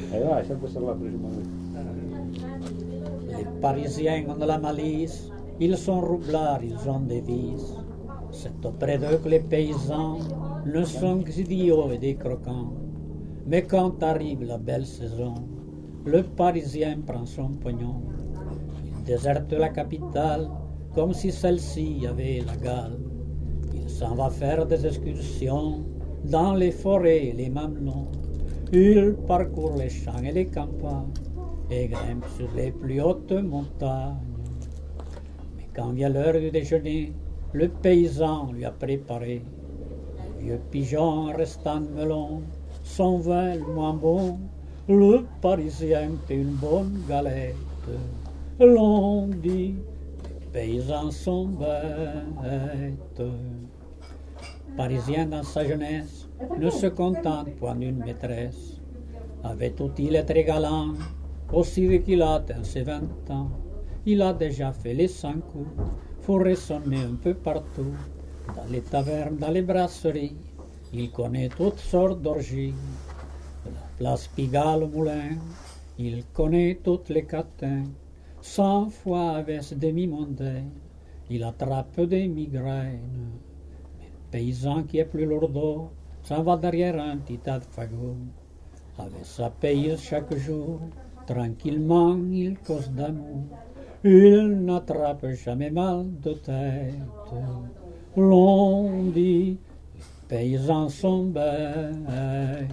Les Parisiens ont de la malice, ils sont roublards, ils ont des vices. C'est auprès d'eux que les paysans ne sont qu'idiots et des croquants. Mais quand arrive la belle saison, le Parisien prend son pognon. Il déserte la capitale comme si celle-ci avait la gale. Il s'en va faire des excursions dans les forêts et les mamelons. Il parcourt les champs et les campagnes et grimpe sur les plus hautes montagnes. Mais quand vient l'heure du déjeuner, le paysan lui a préparé un vieux pigeon restant melon, son vin le moins bon. Le Parisien fait une bonne galette. L'on dit, les paysans sont bêtes. Parisien dans sa jeunesse ne se contente point d'une maîtresse. Avait-il être galant, aussi vieux qu'il a atteint ses 20 ans, il a déjà fait les 5 coups, faut ressonner un peu partout, dans les tavernes, dans les brasseries, il connaît toutes sortes d'orgies. De la place Pigalle au moulin, il connaît toutes les catins, 100 fois avec ses demi-mondaines, il attrape des migraines. Mais le paysan qui est plus lourdeau, s'en va derrière un petit tas de fagots. Avec sa paye chaque jour, tranquillement il cause d'amour. Il n'attrape jamais mal de tête. L'on dit, les paysans sont bêtes.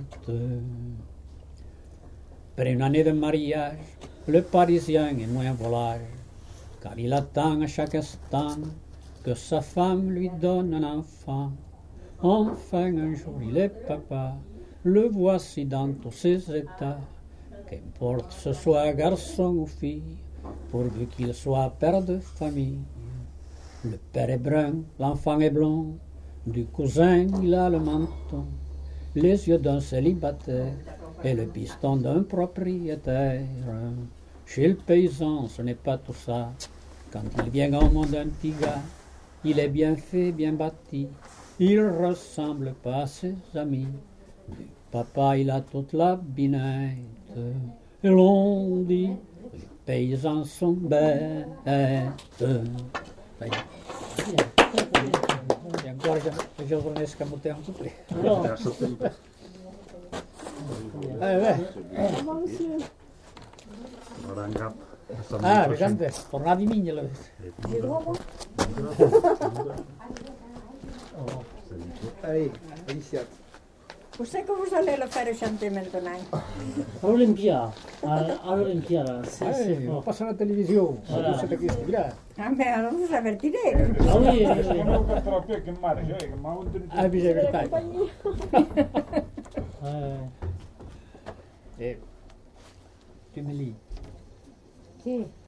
Après une année de mariage, le Parisien est moins volage, car il attend à chaque instant que sa femme lui donne un enfant. Enfin un jour il est papa, le voici dans tous ses états. Qu'importe ce soit garçon ou fille, pourvu qu'il soit père de famille. Le père est brun, l'enfant est blond, du cousin il a le menton, les yeux d'un célibataire et le piston d'un propriétaire. Chez le paysan, ce n'est pas tout ça. Quand il vient au monde d'un petit gars, il est bien fait, bien bâti, il ressemble pas à ses amis. Du papa, il a toute la binette. Et l'on dit, les paysans sont bêtes. E ancora il giornalista camutiamo tutti. Ah, vedete, tornati mignolo. Allez, Alicia. Où c'est que vous allez le faire chanter maintenant? À l'Olympia. À l'Olympia, là. On passe à la télévision. Voilà. Ah, mais alors vous avertirez. Ah oui, Ah, bisogna aspettare. Tu me lis. Sì.